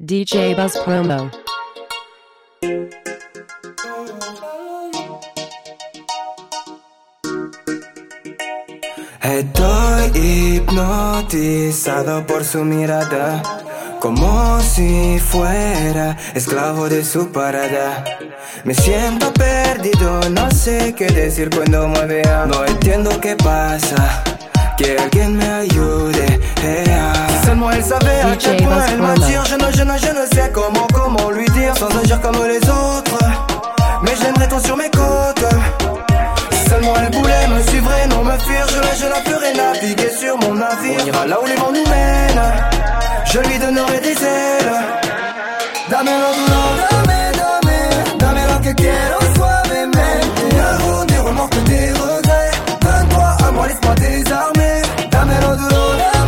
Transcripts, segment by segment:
DJ Buzz Promo. Estoy hipnotizado por su mirada, como si fuera esclavo de su parada. Me siento perdido, no sé qué decir cuando mueve a... No entiendo qué pasa, que alguien me ayude. Si seulement elle savait à quel point elle m'attire. Je ne sais comment lui dire sans agir comme les autres. Mais je l'aimerais tant sur mes côtes. Si seulement elle voulait me suivre et non me fuir, je la ferai naviguer sur mon navire. On ira là où les vents nous mènent, je lui donnerai des ailes. Dámelo duro, dame lo que quiero suavemente. Algún des remords que des regrets. Donne-toi à moi, laisse-moi désarmer. Dámelo duro,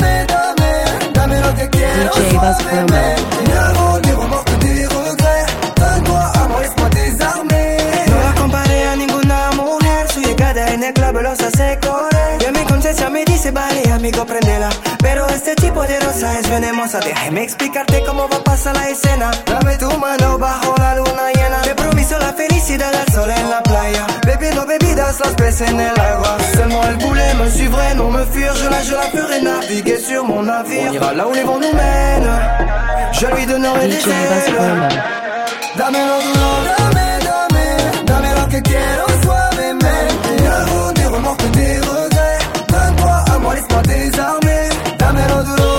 dame lo que quiero suavemente. Algún des remords que des regrets. Donne-toi a moi, laisse-moi désarmer. No la comparé a ninguna mujer. Su llegada en el club los hace correr. Y a mi conciencia me dice, vale, amigo, préndela. Pero este tipo de rosa es venenosa. Déjame explicarte cómo va a pasar la escena. Dame tu mano bajo la luna llena. Te promiso la felicidad al sol en la playa. Bebiendo bebidas, los peces en el agua. Seulement elle voulait me suivre et non me fuir. Je la ferai naviguer sur mon navire. On ira là où les vents nous mènent. Je lui donnerai des ailes. Dámelo duro, dame lo que quiero suavemente. Algún des remords que des regrets. Donne-toi a moi, laisse-moi désarmer. Dámelo duro,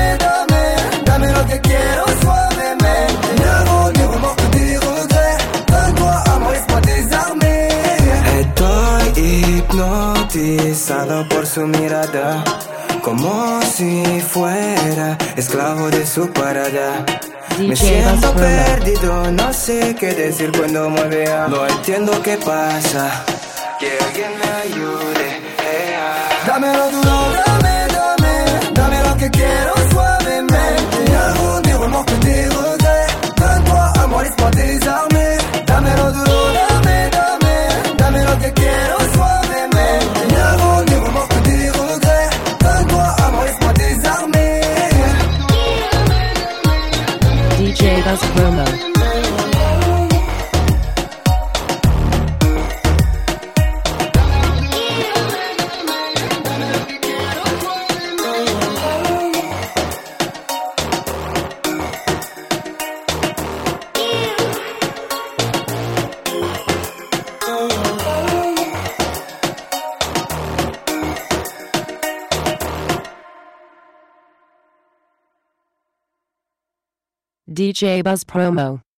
dame lo que quiero suavemente. Algún des remords que des regrets. Donne-toi a moi, laisse-moi désarmer. Estoy hipnotizado por su mirada, como si fuera esclavo de su parada. Me siento perdido, no sé qué decir cuando mueve a... No entiendo qué pasa, que alguien me ayude. Dámelo duro, dame lo que quiero suavemente. Algún des remords que des regrets. Donne-toi a moi, laisse-moi désarmer. Dámelo duro, dame lo que quiero suavemente. Algún des remords que des regrets. Donne-toi a moi, laisse-moi désarmer. DJ Buzz Promo. DJ Buzz Promo.